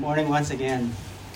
morning once again.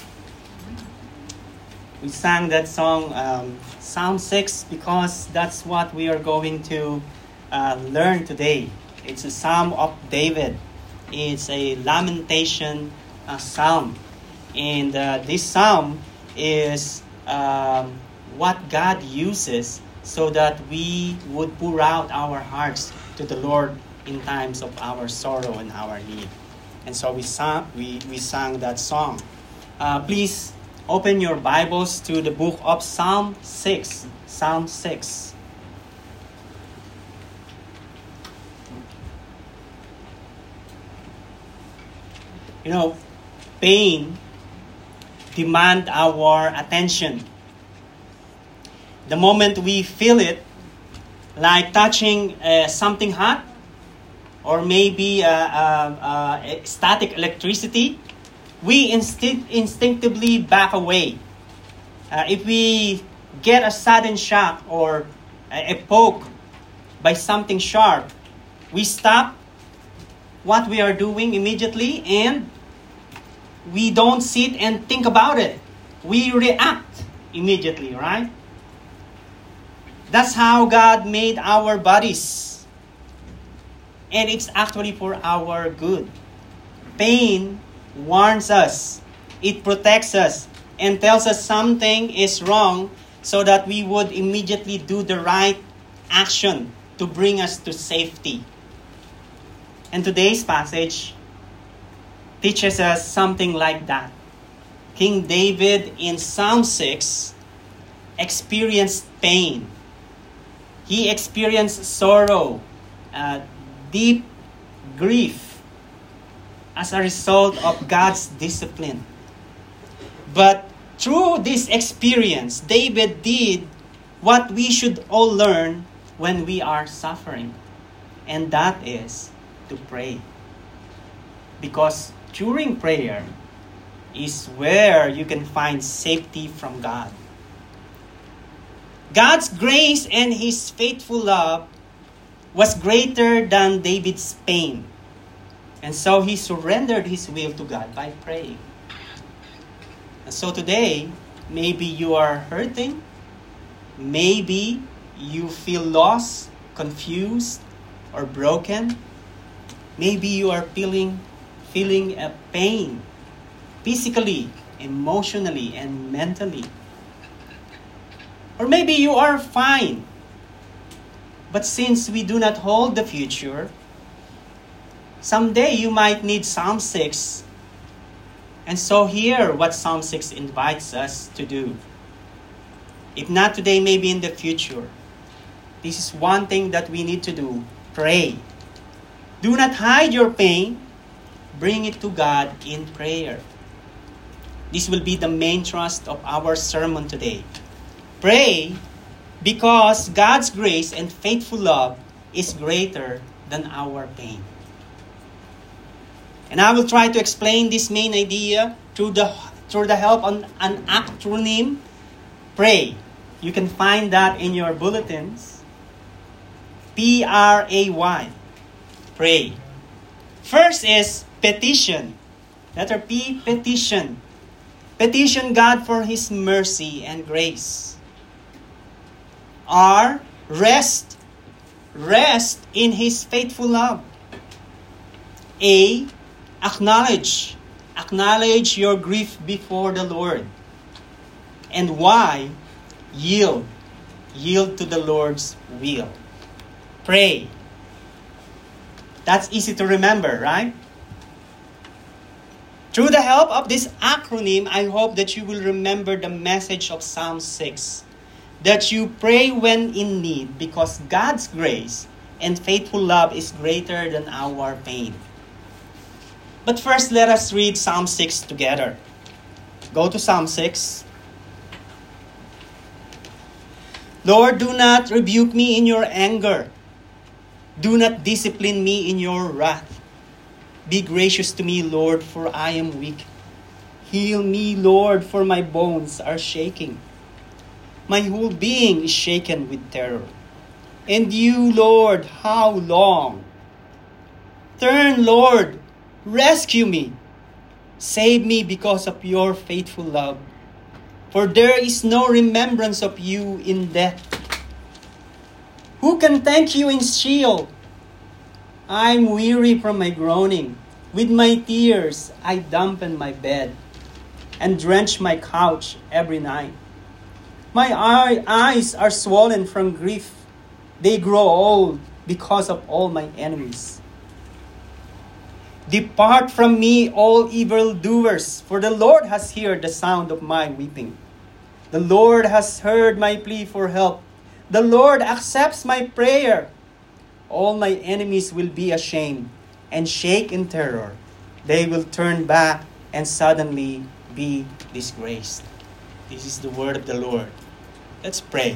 We sang that song, Psalm 6, because that's what we are going to learn today. It's a Psalm of David. It's a lamentation psalm. And this psalm is what God uses so that we would pour out our hearts to the Lord in times of our sorrow and our need. And so we sang that song. Please open your Bibles to the book of Psalm 6. Psalm 6. You know, pain demands our attention. The moment we feel it, like touching something hot, or maybe static electricity, we instinctively back away. If we get a sudden shock or a poke by something sharp, we stop what we are doing immediately and we don't sit and think about it. We react immediately, right? That's how God made our bodies. And it's actually for our good. Pain warns us, it protects us, and tells us something is wrong so that we would immediately do the right action to bring us to safety. And today's passage teaches us something like that. King David in Psalm 6 experienced pain. He experienced sorrow, deep grief as a result of God's discipline. But through this experience, David did what we should all learn when we are suffering. And that is to pray. Because during prayer is where you can find safety from God. God's grace and His faithful love was greater than David's pain. And so he surrendered his will to God by praying. And so today, maybe you are hurting. Maybe you feel lost, confused, or broken. Maybe you are feeling a pain, physically, emotionally, and mentally. Or maybe you are fine. But since we do not hold the future, someday you might need Psalm 6. And so hear what Psalm 6 invites us to do. If not today, maybe in the future. This is one thing that we need to do. Pray. Do not hide your pain. Bring it to God in prayer. This will be the main thrust of our sermon today. Pray because God's grace and faithful love is greater than our pain. And I will try to explain this main idea through the help of an acronym, PRAY. You can find that in your bulletins. P-R-A-Y. Pray. First is petition. Letter P, petition. Petition God for His mercy and grace. R, rest. Rest in His faithful love. A, acknowledge. Acknowledge your grief before the Lord. And Y, yield. Yield to the Lord's will. Pray. That's easy to remember, right? Through the help of this acronym, I hope that you will remember the message of Psalm 6. That you pray when in need because God's grace and faithful love is greater than our pain. But first, let us read Psalm 6 together. Go to Psalm 6. Lord, do not rebuke me in your anger. Do not discipline me in your wrath. Be gracious to me, Lord, for I am weak. Heal me, Lord, for my bones are shaking. My whole being is shaken with terror. And you, Lord, how long? Turn, Lord, rescue me. Save me because of your faithful love. For there is no remembrance of you in death. Who can thank you in Sheol? I am weary from my groaning. With my tears I dampen my bed and drench my couch every night. My eyes are swollen from grief. They grow old because of all my enemies. Depart from me, all evildoers, for the Lord has heard the sound of my weeping. The Lord has heard my plea for help. The Lord accepts my prayer. All my enemies will be ashamed and shake in terror. They will turn back and suddenly be disgraced. This is the word of the Lord. Let's pray.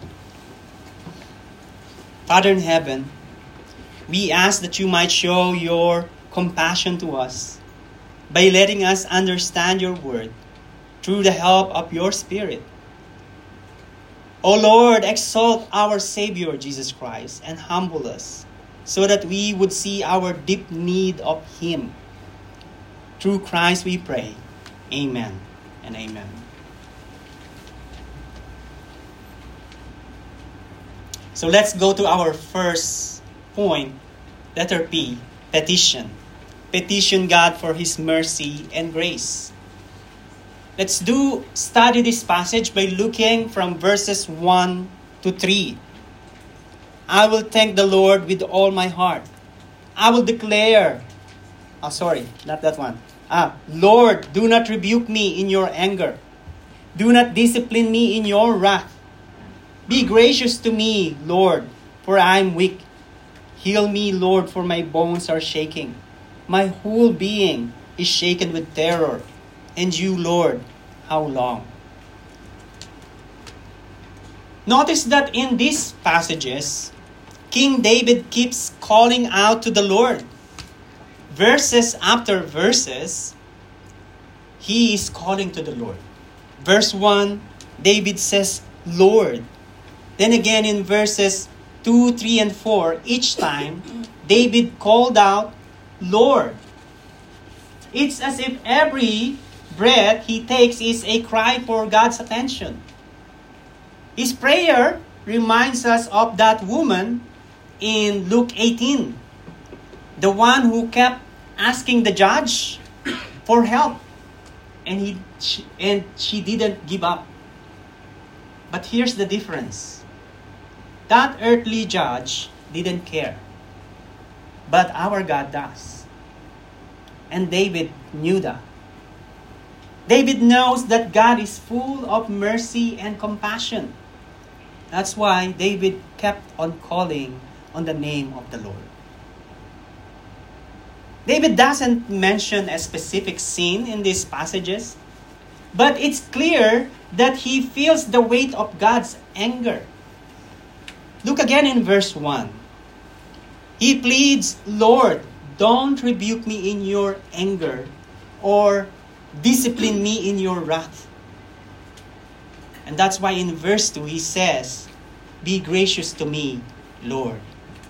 Father in heaven, we ask that you might show your compassion to us by letting us understand your word through the help of your Spirit. O Lord, exalt our Savior Jesus Christ and humble us so that we would see our deep need of Him. Through Christ we pray. Amen and amen. So let's go to our first point, letter P, petition. Petition God for His mercy and grace. Let's study this passage by looking from verses 1 to 3. I will thank the Lord with all my heart. I will declare, not that one. Lord, do not rebuke me in your anger. Do not discipline me in your wrath. Be gracious to me, Lord, for I am weak. Heal me, Lord, for my bones are shaking. My whole being is shaken with terror. And you, Lord, how long? Notice that in these passages, King David keeps calling out to the Lord. Verses after verses, he is calling to the Lord. Verse 1, David says, Lord. Then again in verses 2, 3, and 4, each time, David called out, Lord. It's as if every breath he takes is a cry for God's attention. His prayer reminds us of that woman in Luke 18, the one who kept asking the judge for help, and she didn't give up. But here's the difference. That earthly judge didn't care, but our God does. And David knew that. David knows that God is full of mercy and compassion. That's why David kept on calling on the name of the Lord. David doesn't mention a specific sin in these passages, but it's clear that he feels the weight of God's anger. Look again in verse 1. He pleads, Lord, don't rebuke me in your anger or discipline me in your wrath. And that's why in verse 2 he says, be gracious to me, Lord.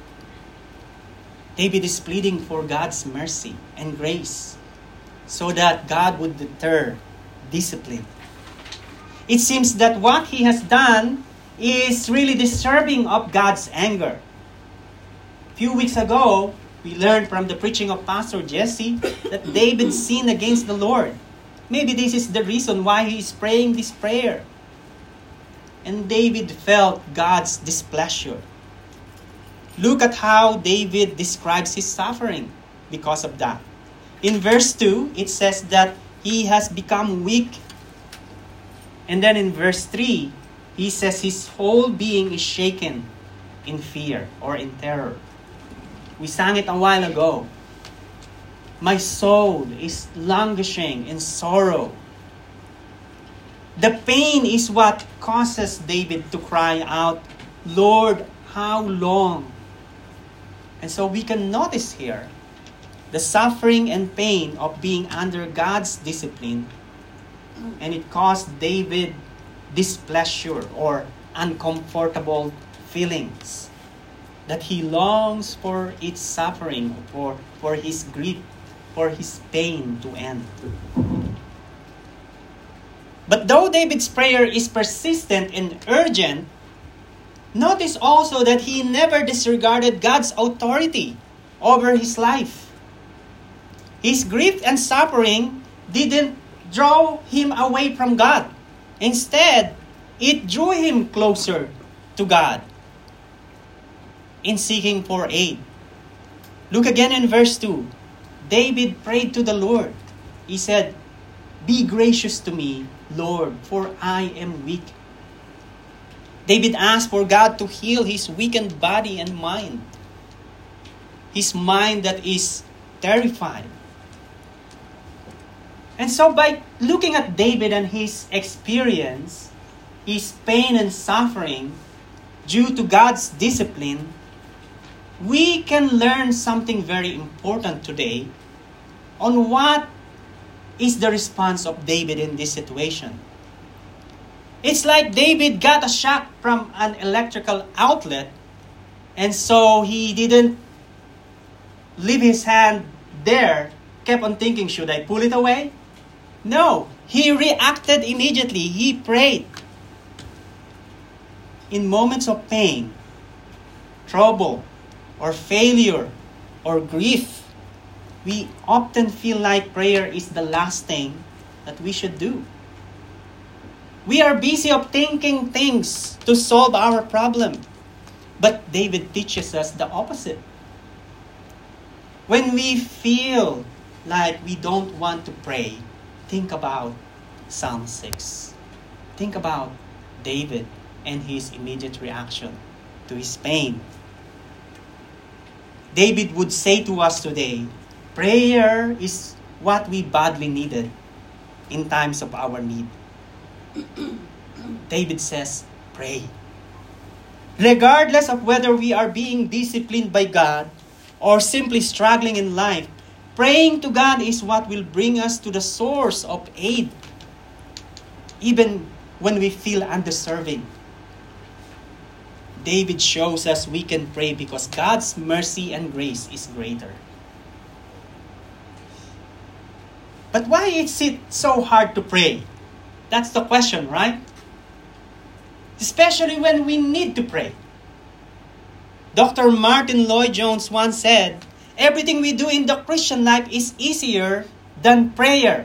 David is pleading for God's mercy and grace so that God would deter discipline. It seems that what he has done is really deserving of God's anger. A few weeks ago, we learned from the preaching of Pastor Jesse that David sinned against the Lord. Maybe this is the reason why he is praying this prayer. And David felt God's displeasure. Look at how David describes his suffering because of that. In verse 2, it says that he has become weak. And then in verse 3, he says his whole being is shaken in fear or in terror. We sang it a while ago. My soul is languishing in sorrow. The pain is what causes David to cry out, Lord, how long? And so we can notice here the suffering and pain of being under God's discipline, and it caused David displeasure or uncomfortable feelings that he longs for its suffering, for his grief for his pain to end. But though David's prayer is persistent and urgent, notice also that he never disregarded God's authority over his life. His grief and suffering didn't draw him away from God. Instead, it drew him closer to God in seeking for aid. Look again in verse 2. David prayed to the Lord. He said, "Be gracious to me, Lord, for I am weak." David asked for God to heal his weakened body and mind. His mind that is terrified. And so by looking at David and his experience, his pain and suffering due to God's discipline, we can learn something very important today on what is the response of David in this situation. It's like David got a shock from an electrical outlet, and so he didn't leave his hand there, kept on thinking, should I pull it away? No, he reacted immediately. He prayed. In moments of pain, trouble, or failure, or grief, we often feel like prayer is the last thing that we should do. We are busy of thinking things to solve our problem. But David teaches us the opposite. When we feel like we don't want to pray, think about Psalm 6. Think about David and his immediate reaction to his pain. David would say to us today, prayer is what we badly needed in times of our need. David says, pray. Regardless of whether we are being disciplined by God or simply struggling in life, praying to God is what will bring us to the source of aid, even when we feel undeserving. David shows us we can pray because God's mercy and grace is greater. But why is it so hard to pray? That's the question, right? Especially when we need to pray. Dr. Martin Lloyd-Jones once said, everything we do in the Christian life is easier than prayer.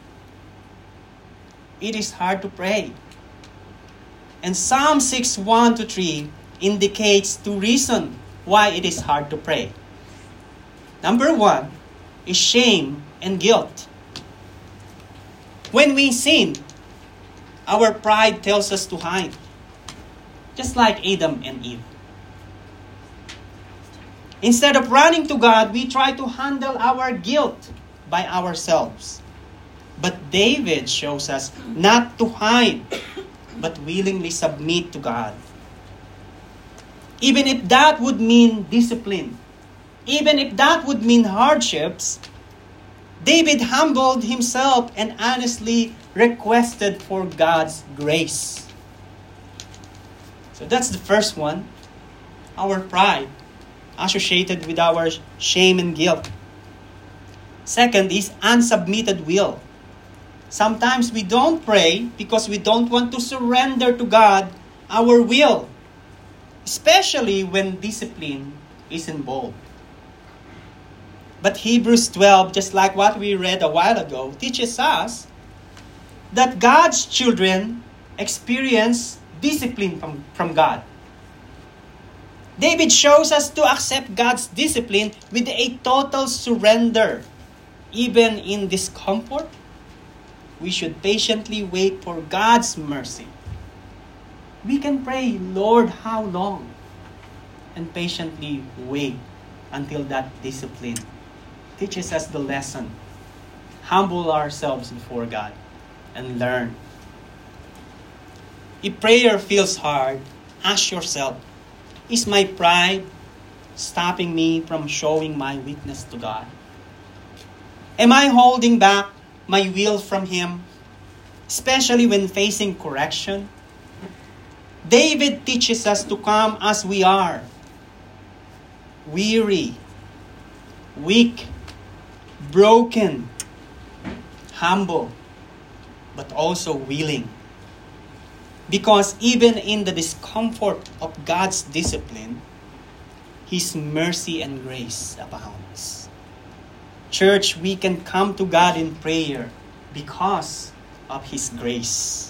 It is hard to pray. And Psalm 6, 1-3 indicates two reasons why it is hard to pray. Number one is shame and guilt. When we sin, our pride tells us to hide, just like Adam and Eve. Instead of running to God, we try to handle our guilt by ourselves. But David shows us not to hide, but willingly submit to God. Even if that would mean discipline, even if that would mean hardships, David humbled himself and honestly requested for God's grace. So that's the first one, our pride, associated with our shame and guilt. Second is unsubmitted will. Sometimes we don't pray because we don't want to surrender to God our will, especially when discipline is involved. But Hebrews 12, just like what we read a while ago, teaches us that God's children experience discipline from God. David shows us to accept God's discipline with a total surrender. Even in discomfort, we should patiently wait for God's mercy. We can pray, Lord, how long? And patiently wait until that discipline teaches us the lesson. Humble ourselves before God and learn. If prayer feels hard, ask yourself, is my pride stopping me from showing my weakness to God? Am I holding back my will from Him, especially when facing correction? David teaches us to come as we are, weary, weak, broken, humble, but also willing. Because even in the discomfort of God's discipline, His mercy and grace abounds. Church, we can come to God in prayer because of His grace.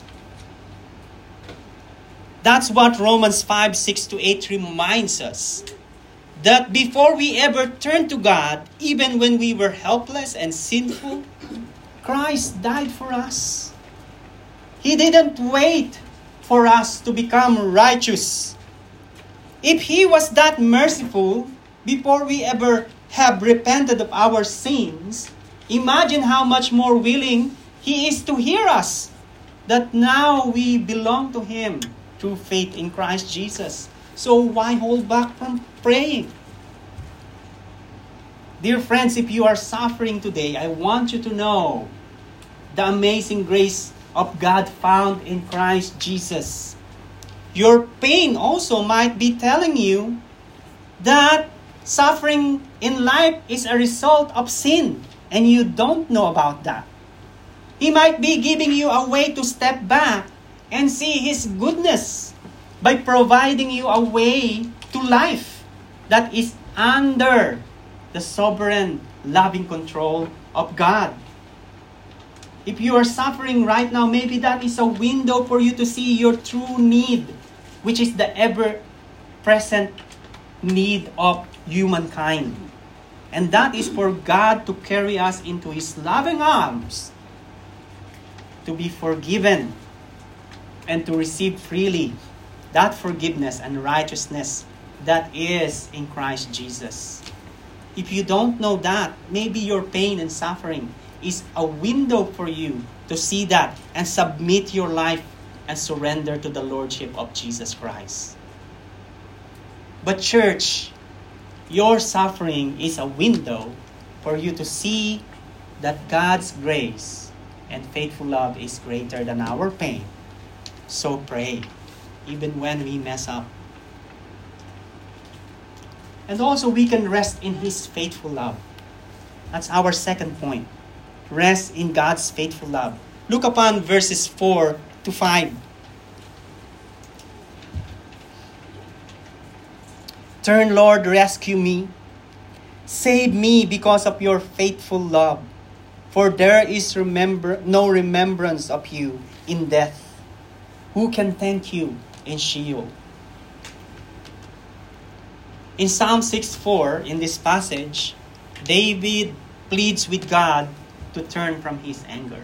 That's what Romans 5:6-8 reminds us. That before we ever turn to God, even when we were helpless and sinful, Christ died for us. He didn't wait for us to become righteous. If He was that merciful before we ever have repented of our sins, imagine how much more willing He is to hear us, that now we belong to Him through faith in Christ Jesus. So why hold back from praying? Dear friends, if you are suffering today, I want you to know the amazing grace of God found in Christ Jesus. Your pain also might be telling you that suffering in life is a result of sin, and you don't know about that. He might be giving you a way to step back and see His goodness by providing you a way to life that is under the sovereign, loving control of God. If you are suffering right now, maybe that is a window for you to see your true need, which is the ever-present need of humankind. And that is for God to carry us into His loving arms, to be forgiven, and to receive freely that forgiveness and righteousness that is in Christ Jesus. If you don't know that, maybe your pain and suffering is a window for you to see that and submit your life and surrender to the Lordship of Jesus Christ. But church, your suffering is a window for you to see that God's grace and faithful love is greater than our pain. So pray, even when we mess up. And also we can rest in His faithful love. That's our second point. Rest in God's faithful love. Look upon verses 4-5. Turn, Lord, rescue me. Save me because of your faithful love. For there is no remembrance of you in death. Who can thank you in Sheol? In Psalm 6:4, in this passage, David pleads with God to turn from his anger.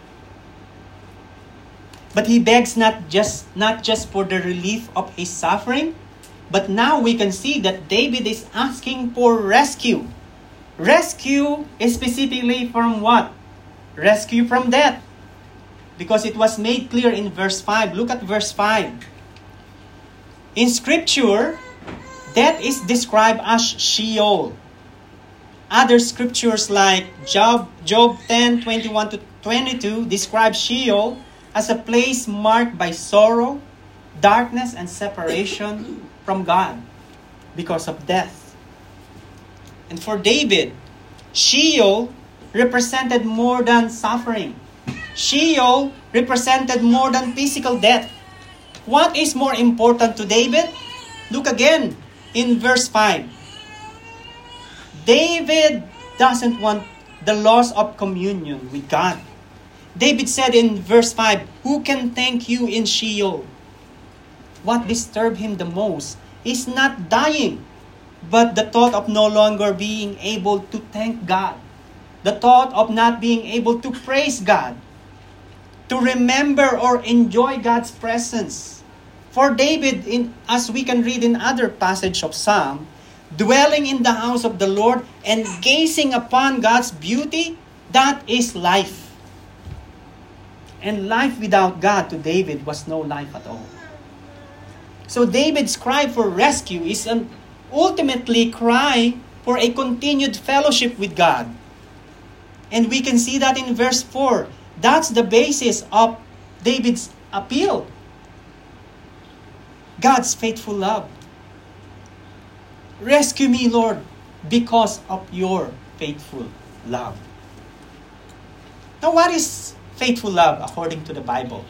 But he begs not just for the relief of his suffering, but now we can see that David is asking for rescue. Rescue is specifically from what? Rescue from death. Because it was made clear in verse 5. Look at verse 5. In Scripture, death is described as Sheol. Other scriptures like Job 10:21-22 describe Sheol as a place marked by sorrow, darkness, and separation from God because of death. And for David, Sheol represented more than suffering. Sheol represented more than physical death. What is more important to David? Look again in verse 5. David doesn't want the loss of communion with God. David said in verse 5, who can thank you in Sheol? What disturbed him the most is not dying, but the thought of no longer being able to thank God. The thought of not being able to praise God, to remember or enjoy God's presence. For David, as we can read in other passage of Psalm, dwelling in the house of the Lord and gazing upon God's beauty, that is life. And life without God to David was no life at all. So David's cry for rescue is an ultimately cry for a continued fellowship with God. And we can see that in verse 4. That's the basis of David's appeal. God's faithful love. Rescue me, Lord, because of your faithful love. Now, what is faithful love according to the Bible?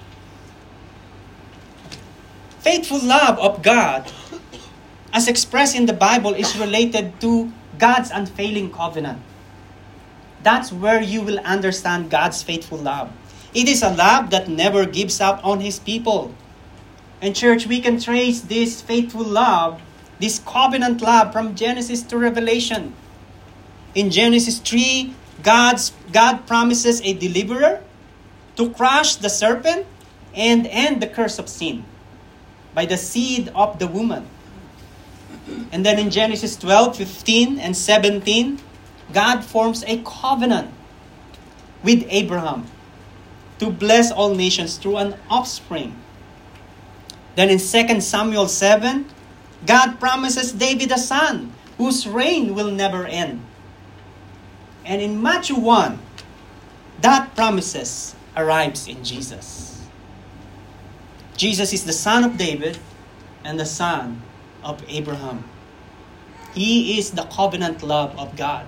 Faithful love of God, as expressed in the Bible, is related to God's unfailing covenant. That's where you will understand God's faithful love. It is a love that never gives up on His people. And church, we can trace this faithful love, this covenant love, from Genesis to Revelation. In Genesis 3, God promises a deliverer to crush the serpent and end the curse of sin by the seed of the woman. And then in Genesis 12, 15, and 17, God forms a covenant with Abraham to bless all nations through an offspring. Then in 2 Samuel 7, God promises David a son whose reign will never end. And in Matthew 1, that promises arrives in Jesus. Jesus is the son of David and the son of Abraham. He is the covenant love of God.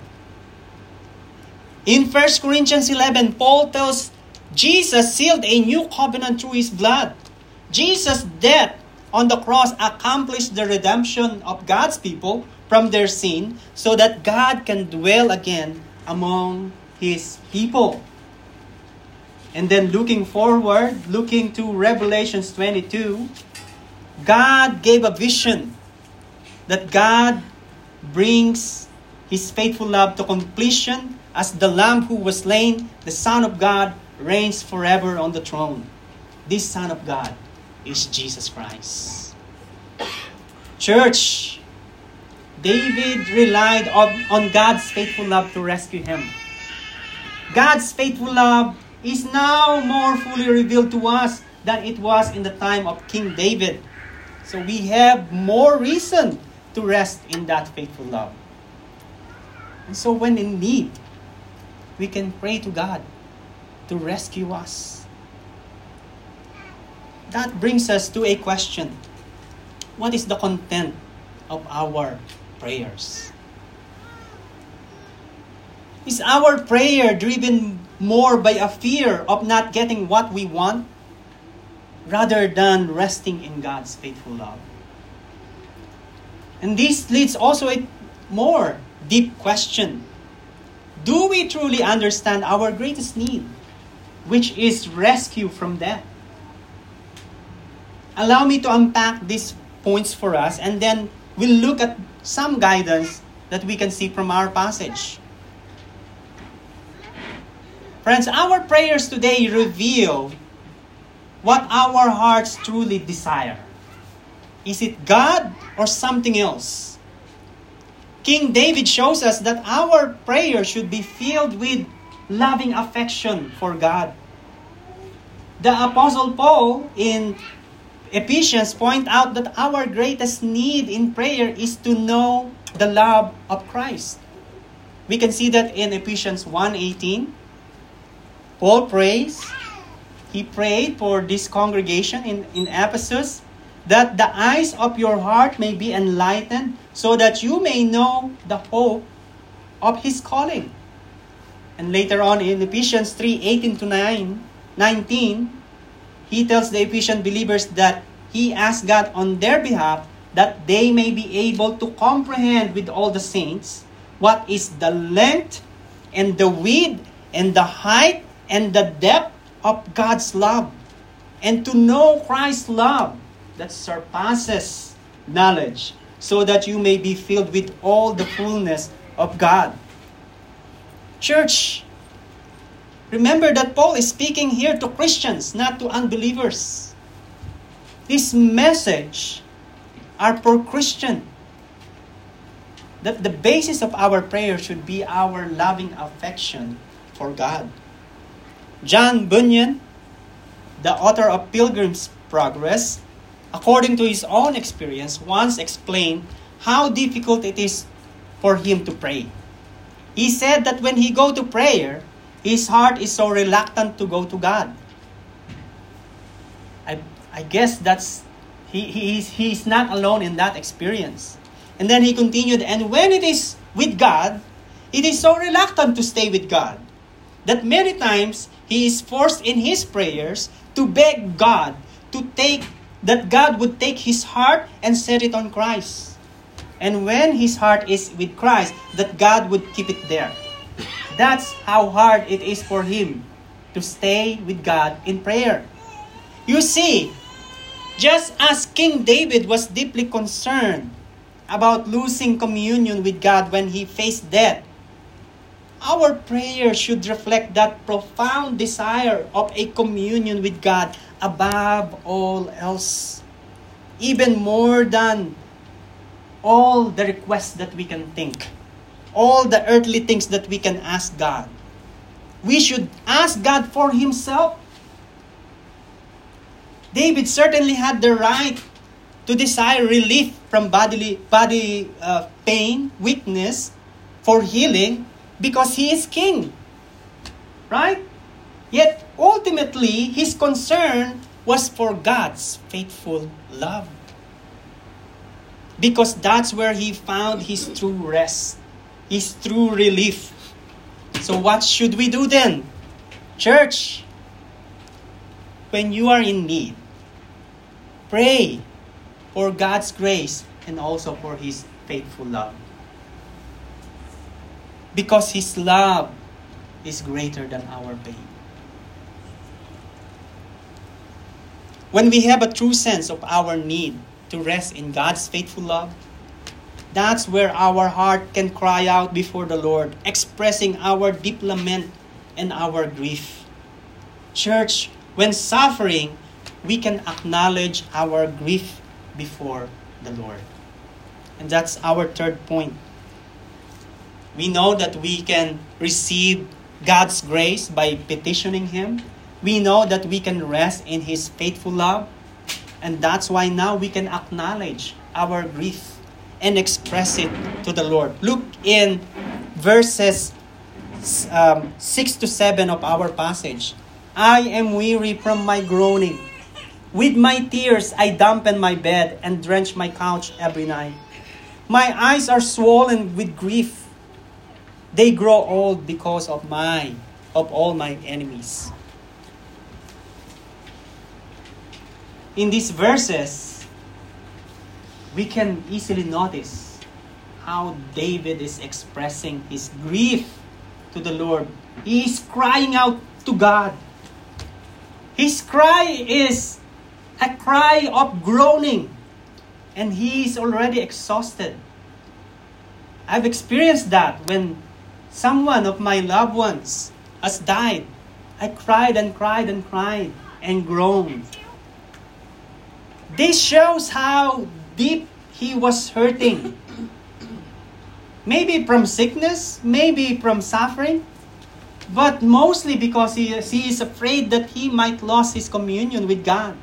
In 1 Corinthians 11, Paul tells Jesus sealed a new covenant through His blood. Jesus' death on the cross accomplished the redemption of God's people from their sin so that God can dwell again among His people. And then looking forward, looking to Revelation 22, God gave a vision that God brings His faithful love to completion as the Lamb who was slain, the Son of God, reigns forever on the throne. This Son of God is Jesus Christ. Church, David relied on God's faithful love to rescue him. God's faithful love is now more fully revealed to us than it was in the time of King David. So we have more reason to rest in that faithful love. And so when in need, we can pray to God to rescue us. That brings us to a question. What is the content of our prayers? Is our prayer driven more by a fear of not getting what we want rather than resting in God's faithful love? And this leads also a more deep question. Do we truly understand our greatest need, which is rescue from death? Allow me to unpack these points for us, and then we'll look at some guidance that we can see from our passage. Friends, our prayers today reveal what our hearts truly desire. Is it God or something else? King David shows us that our prayer should be filled with loving affection for God. The Apostle Paul in Ephesians point out that our greatest need in prayer is to know the love of Christ. We can see that in Ephesians 1:18. Paul prays. He prayed for this congregation in Ephesus that the eyes of your heart may be enlightened so that you may know the hope of His calling. And later on in Ephesians 3:18 to 19, he tells the Ephesian believers that he asks God on their behalf that they may be able to comprehend with all the saints what is the length and the width and the height and the depth of God's love, and to know Christ's love that surpasses knowledge, so that you may be filled with all the fullness of God. Church, remember that Paul is speaking here to Christians, not to unbelievers. This message are for Christians. That the basis of our prayer should be our loving affection for God. John Bunyan, the author of Pilgrim's Progress, according to his own experience, once explained how difficult it is for him to pray. He said that when he go to prayer, his heart is so reluctant to go to God. I guess he's not alone in that experience. And then he continued, and when it is with God, It is so reluctant to stay with God that many times he is forced in his prayers to beg God that God would take his heart and set it on Christ. And when his heart is with Christ, that God would keep it there. That's how hard it is for him to stay with God in prayer. You see, just as King David was deeply concerned about losing communion with God when he faced death, our prayer should reflect that profound desire of a communion with God above all else. Even more than all the requests that we can think, all the earthly things that we can ask God. We should ask God for himself. David certainly had the right to desire relief from body pain, weakness, for healing, because he is king. Right? Yet, ultimately, his concern was for God's faithful love. Because that's where he found his true rest, his true relief. So what should we do then? Church, when you are in need, pray for God's grace and also for his faithful love. Because his love is greater than our pain. When we have a true sense of our need to rest in God's faithful love, that's where our heart can cry out before the Lord, expressing our deep lament and our grief. Church, when suffering, we can acknowledge our grief before the Lord. And that's our third point. We know that we can receive God's grace by petitioning him. We know that we can rest in his faithful love. And that's why now we can acknowledge our grief and express it to the Lord. Look in verses 6 to 7 of our passage. I am weary from my groaning. With my tears I dampen my bed and drench my couch every night. My eyes are swollen with grief. They grow old because of all my enemies. In these verses, we can easily notice how David is expressing his grief to the Lord. He is crying out to God. His cry is a cry of groaning, and he is already exhausted. I've experienced that when someone of my loved ones has died. I cried and cried and cried and groaned. This shows how deep he was hurting. Maybe from sickness, maybe from suffering, but mostly because he is afraid that he might lose his communion with God.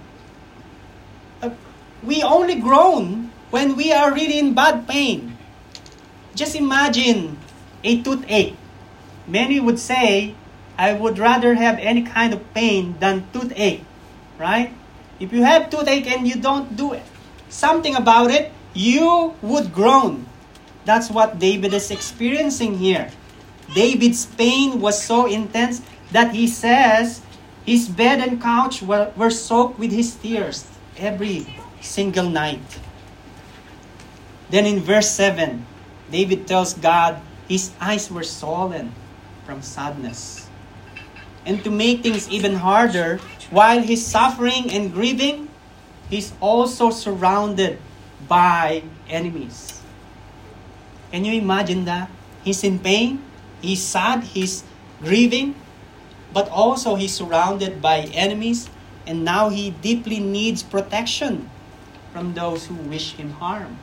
We only groan when we are really in bad pain. Just imagine a toothache. Many would say, I would rather have any kind of pain than toothache, right? If you have toothache and you don't do something about it, you would groan. That's what David is experiencing here. David's pain was so intense that he says his bed and couch were soaked with his tears every single night. Then in verse 7, David tells God his eyes were swollen from sadness. And to make things even harder, while he's suffering and grieving, he's also surrounded by enemies. Can you imagine that? He's in pain, he's sad, he's grieving, but also he's surrounded by enemies, and now he deeply needs protection from those who wish him harm.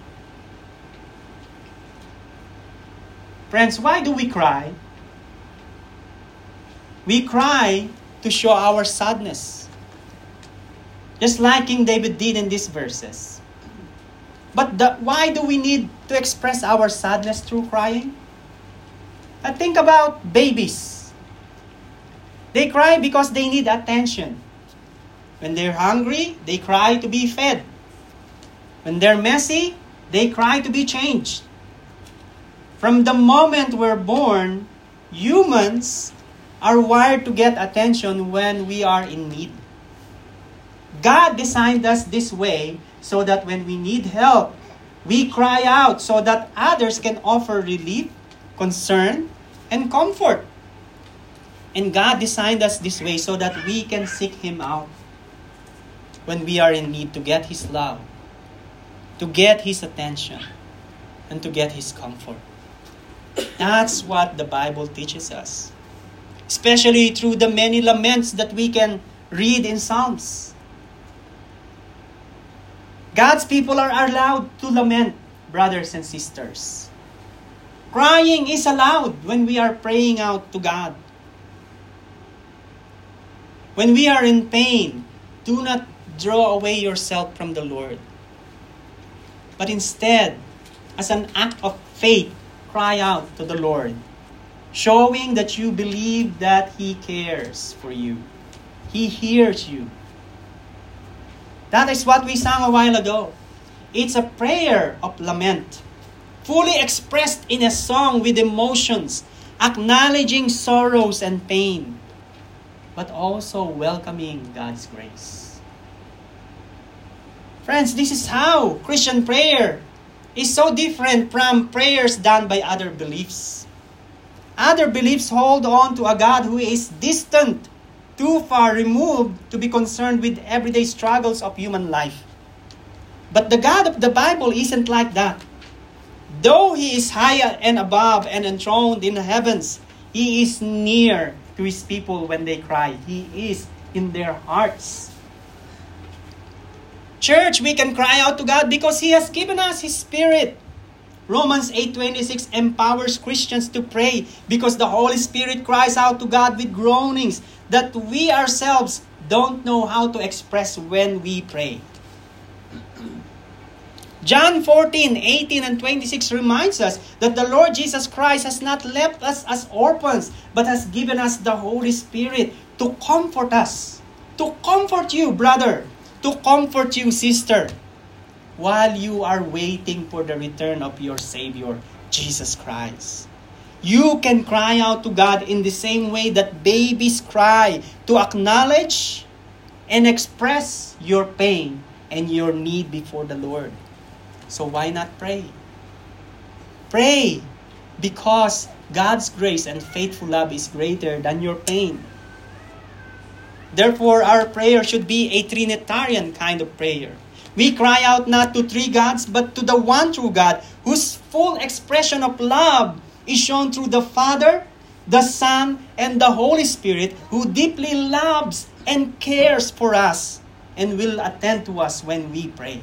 Friends, why do we cry? We cry to show our sadness, just like King David did in these verses. But why do we need to express our sadness through crying? I think about babies. They cry because they need attention. When they're hungry, they cry to be fed. When they're messy, they cry to be changed. From the moment we're born, humans are wired to get attention when we are in need. God designed us this way so that when we need help, we cry out so that others can offer relief, concern, and comfort. And God designed us this way so that we can seek Him out when we are in need to get His love, to get His attention, and to get His comfort. That's what the Bible teaches us, especially through the many laments that we can read in Psalms. God's people are allowed to lament, brothers and sisters. Crying is allowed when we are praying out to God. When we are in pain, do not draw away yourself from the Lord. But instead, as an act of faith, cry out to the Lord, showing that you believe that He cares for you. He hears you. That is what we sang a while ago. It's a prayer of lament, fully expressed in a song with emotions, acknowledging sorrows and pain, but also welcoming God's grace. Friends, this is how Christian prayer is so different from prayers done by other beliefs. Other beliefs hold on to a God who is distant, too far removed to be concerned with everyday struggles of human life. But the God of the Bible isn't like that. Though He is high and above and enthroned in the heavens, He is near to His people when they cry. He is in their hearts. Church, we can cry out to God because He has given us His Spirit. Romans 8:26 empowers Christians to pray because the Holy Spirit cries out to God with groanings that we ourselves don't know how to express when we pray. John 14:18 and 26 reminds us that the Lord Jesus Christ has not left us as orphans, but has given us the Holy Spirit to comfort us, to comfort you, brother, to comfort you, sister, while you are waiting for the return of your Savior, Jesus Christ. You can cry out to God in the same way that babies cry, to acknowledge and express your pain and your need before the Lord. So why not pray? Pray because God's grace and faithful love is greater than your pain. Therefore, our prayer should be a Trinitarian kind of prayer. We cry out not to three gods, but to the one true God, whose full expression of love is shown through the Father, the Son, and the Holy Spirit, who deeply loves and cares for us and will attend to us when we pray.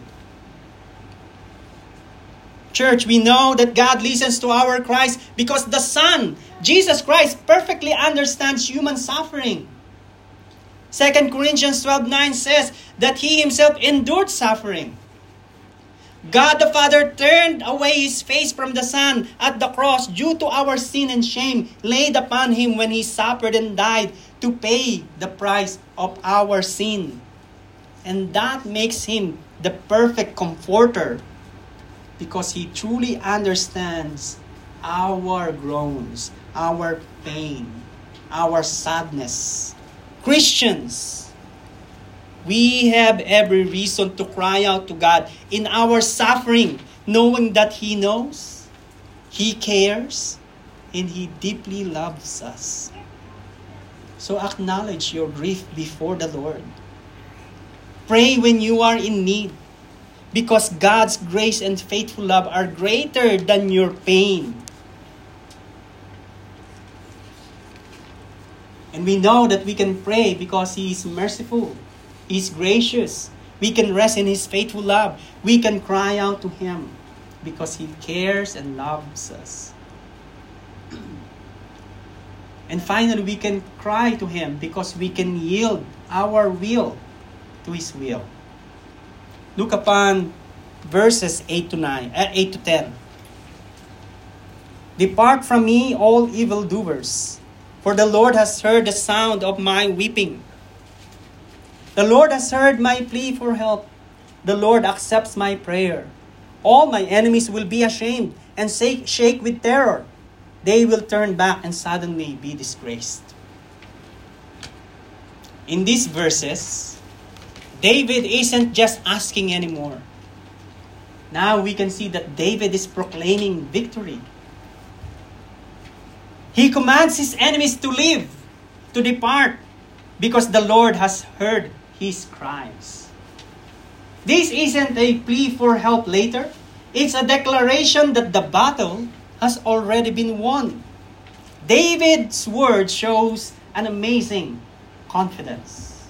Church, we know that God listens to our cries because the Son, Jesus Christ, perfectly understands human suffering. 2 Corinthians 12:9 says that He Himself endured suffering. God the Father turned away His face from the Son at the cross due to our sin and shame laid upon Him when He suffered and died to pay the price of our sin. And that makes Him the perfect comforter because He truly understands our groans, our pain, our sadness. Christians, we have every reason to cry out to God in our suffering, knowing that He knows, He cares, and He deeply loves us. So acknowledge your grief before the Lord. Pray when you are in need, because God's grace and faithful love are greater than your pain. And we know that we can pray because He is merciful. He is gracious. We can rest in His faithful love. We can cry out to Him because He cares and loves us. And finally, we can cry to Him because we can yield our will to His will. Look upon verses 8 to 10. Depart from me, all evildoers, for the Lord has heard the sound of my weeping. The Lord has heard my plea for help. The Lord accepts my prayer. All my enemies will be ashamed and shake with terror. They will turn back and suddenly be disgraced. In these verses, David isn't just asking anymore. Now we can see that David is proclaiming victory. He commands his enemies to leave, to depart, because the Lord has heard his cries. This isn't a plea for help later. It's a declaration that the battle has already been won. David's word shows an amazing confidence.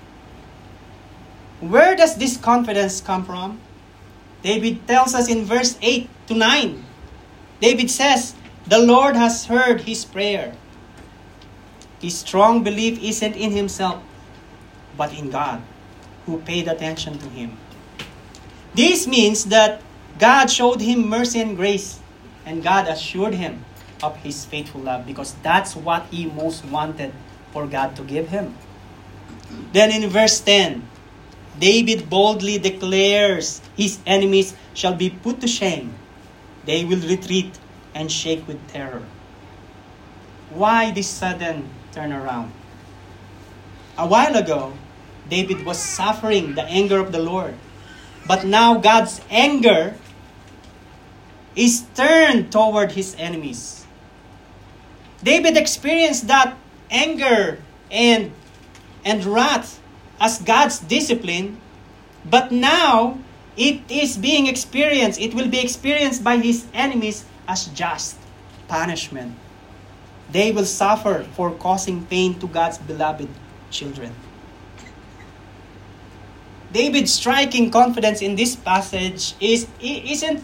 Where does this confidence come from? David tells us in verse 8 to 9. David says, the Lord has heard his prayer. His strong belief isn't in himself, but in God, who paid attention to him. This means that God showed him mercy and grace, and God assured him of his faithful love, because that's what he most wanted for God to give him. Then in verse 10, David boldly declares his enemies shall be put to shame. They will retreat and shake with terror. Why this sudden turnaround? A while ago, David was suffering the anger of the Lord. But now God's anger is turned toward his enemies. David experienced that anger and wrath as God's discipline, but now it is being experienced. It will be experienced by his enemies as just punishment. They will suffer for causing pain to God's beloved children. David's striking confidence in this passage isn't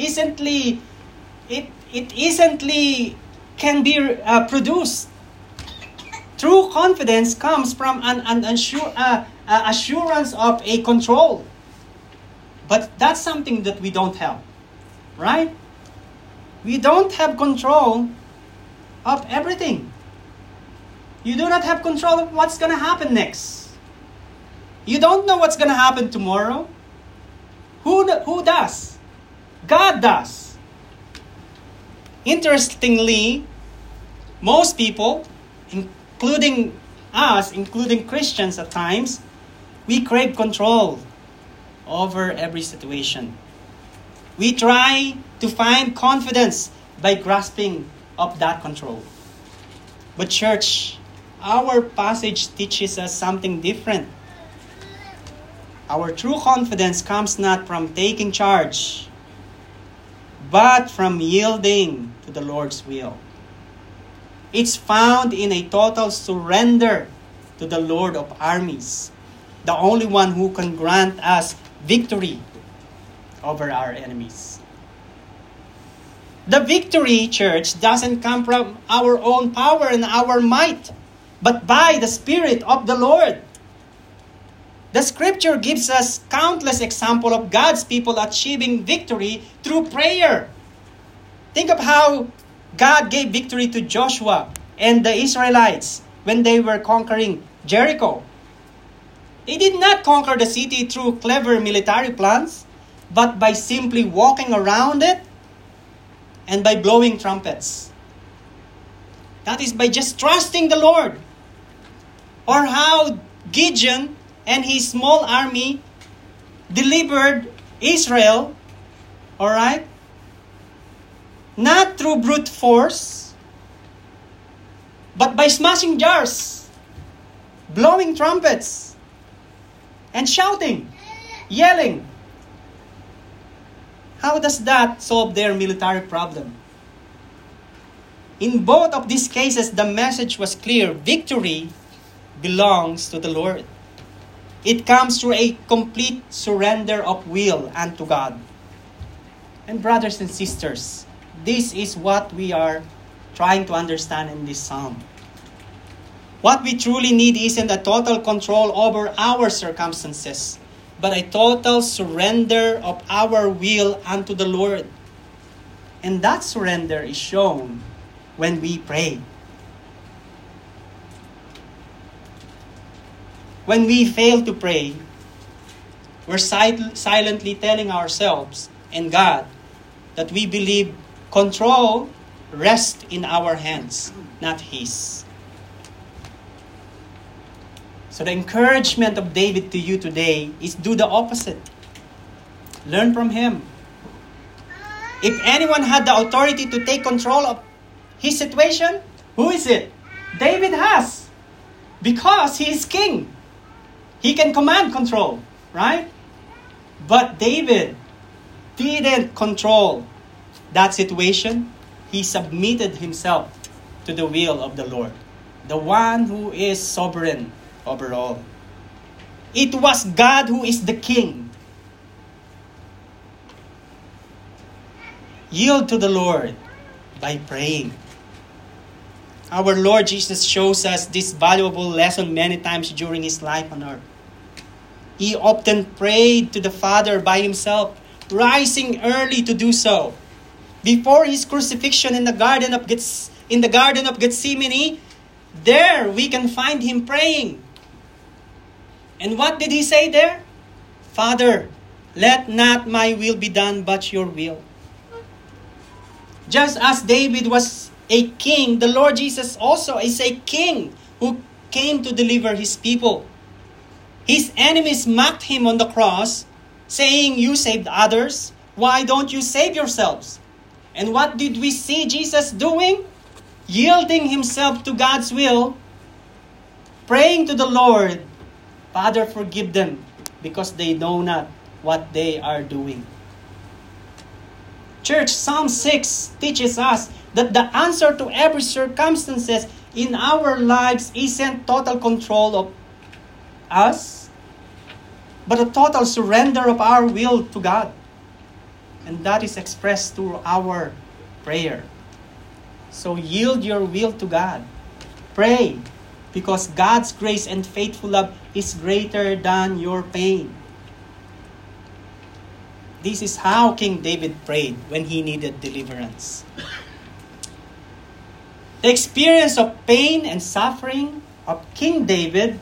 can be produced. True confidence comes from an assurance of a control. But that's something that we don't have, right? We don't have control of everything. You do not have control of what's going to happen next. You don't know what's going to happen tomorrow. Who does? God does. Interestingly, most people, including us, including Christians at times, we crave control over every situation. We try to find confidence by grasping of that control. But church, our passage teaches us something different. Our true confidence comes not from taking charge, but from yielding to the Lord's will. It's found in a total surrender to the Lord of armies, the only one who can grant us victory over our enemies. The victory, church, doesn't come from our own power and our might, but by the Spirit of the Lord. The scripture gives us countless examples of God's people achieving victory through prayer. Think of how God gave victory to Joshua and the Israelites when they were conquering Jericho. They did not conquer the city through clever military plans, but by simply walking around it and by blowing trumpets. That is by just trusting the Lord. Or how Gideon and his small army delivered Israel, all right? Not through brute force, but by smashing jars, blowing trumpets, and shouting, yelling. How does that solve their military problem? In both of these cases, the message was clear. Victory belongs to the Lord. It comes through a complete surrender of will unto God. And brothers and sisters, this is what we are trying to understand in this psalm. What we truly need isn't a total control over our circumstances, but a total surrender of our will unto the Lord. And that surrender is shown when we pray. When we fail to pray, we're silently telling ourselves and God that we believe control rests in our hands, not His. So the encouragement of David to you today is do the opposite. Learn from him. If anyone had the authority to take control of his situation, who is it? David has. Because he is king. He can command control, right? But David didn't control that situation. He submitted himself to the will of the Lord, the one who is sovereign over all. It was God who is the king. Yield to the Lord by praying. Our Lord Jesus shows us this valuable lesson many times during His life on earth. He often prayed to the Father by Himself, rising early to do so. Before His crucifixion in the Garden of Gethsemane, there we can find Him praying. And what did He say there? Father, let not my will be done, but your will. Just as David was a king, the Lord Jesus also is a king who came to deliver His people. His enemies mocked Him on the cross, saying, you saved others, why don't you save yourselves? And what did we see Jesus doing? Yielding Himself to God's will, praying to the Lord, Father, forgive them, because they know not what they are doing. Church, Psalm 6 teaches us that the answer to every circumstances in our lives isn't total control of us, but a total surrender of our will to God. And that is expressed through our prayer. So yield your will to God. Pray, because God's grace and faithful love is greater than your pain. This is how King David prayed when he needed deliverance. The experience of pain and suffering of King David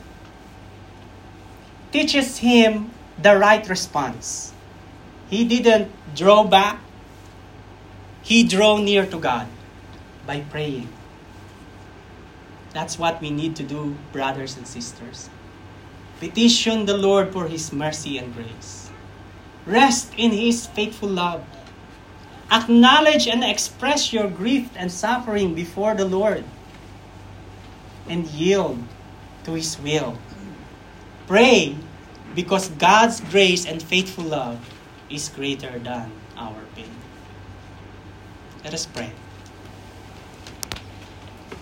teaches him the right response. He didn't draw back. He drew near to God by praying. That's what we need to do, brothers and sisters. Petition the Lord for His mercy and grace. Rest in His faithful love. Acknowledge and express your grief and suffering before the Lord. And yield to His will. Pray, because God's grace and faithful love is greater than our pain. Let us pray.